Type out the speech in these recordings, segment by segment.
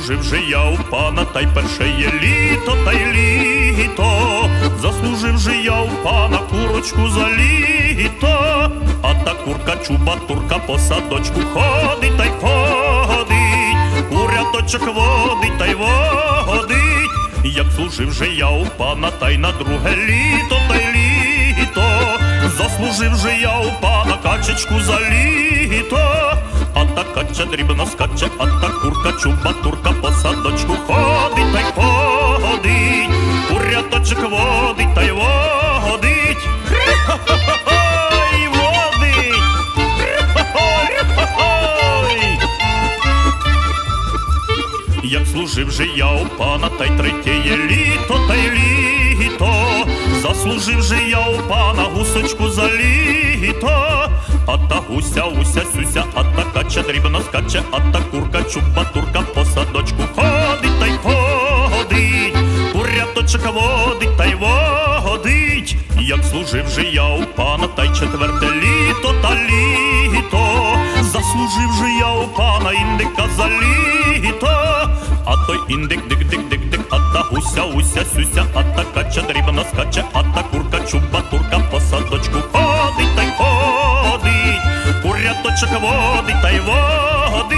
служив же я у пана, та й перше є літо, та й літо. Заслужив же я у пана курочку за літо. А та курка чубатурка по садочку ходить та й ходить, куряточок водить та й водить. Як служив же я у пана, та й на друге літо, та й літо. Заслужив же я у пана качечку за літо. А та кача дрібно скаче, а та курка чубатурка по садочку ходить та й ходить, куряточок водить та й водить. Ой, водить! Як служив же я у пана, та й третє є літо, та й літо. Заслужив же я у пана гусочку за літо. А та гуся, уся, сюся, а та кача дрібно скаче, а та курка чубатурка по садочку ходить та й ходить, куряточок водить та й водить. Як служив же я у пана, та й четверте літо, та літо. Заслужив же я у пана індика за літо. А той індик дик-дик-дик-дик, а та гуся, уся, сюся, а та кача дрібно скаче, а та курка чубатурка по садочку ходить та й ходить, куряточок водить та й водить.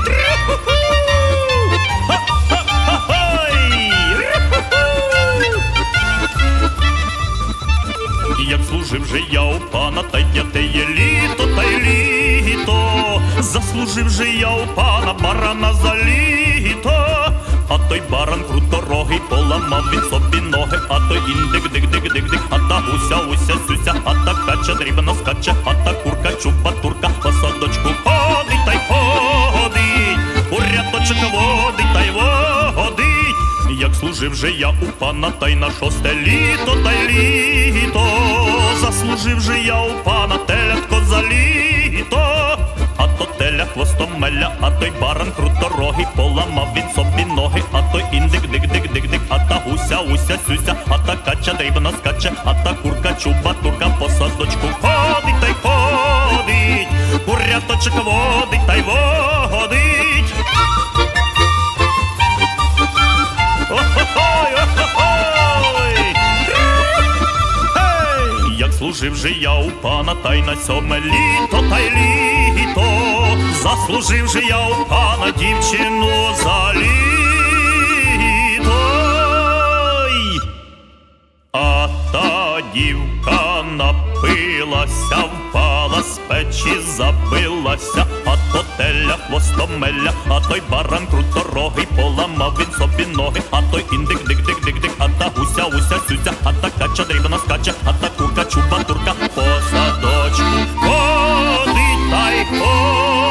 Як служив же я у пана, та й п'яте є літо, та й літо. Заслужив же я у пана барана за літо. А той баран круторогий, поламав він собі ноги. А той індик дик-дик-дик-дик, а та гуся, уся, сюся, а та кача дрібно скаче, а та курка чубатурка по садочку ходить та й ходить, куряточок водить та й водить. Як служив же я у пана, та й на шосте літо, та й літо. Заслужив же я у пана телятко за літо. А то теля хвостом меля, а той баран круторогий, поламав він собі ноги. А той індик дик-дик-дик-дик, а та гуся, уся, сюся, а та кача дрібно скаче, а та курка чубатурка по садочку ходить та й ходить, куряточок водить та й водить. Як служив же я у пана, та й на сьоме літо, та й літо. Заслужив же я у пана дівчину за літо. А та дівка напилася, впала з печі, забилася. А то теля хвостом меля, а той баран круторогий, поламав він собі ноги. А той індик дик-дик-дик-дик, а та гуся, уся, сюся, а та кача дрібно скаче, а та курка чубатурка по садочку ходить та й ходить.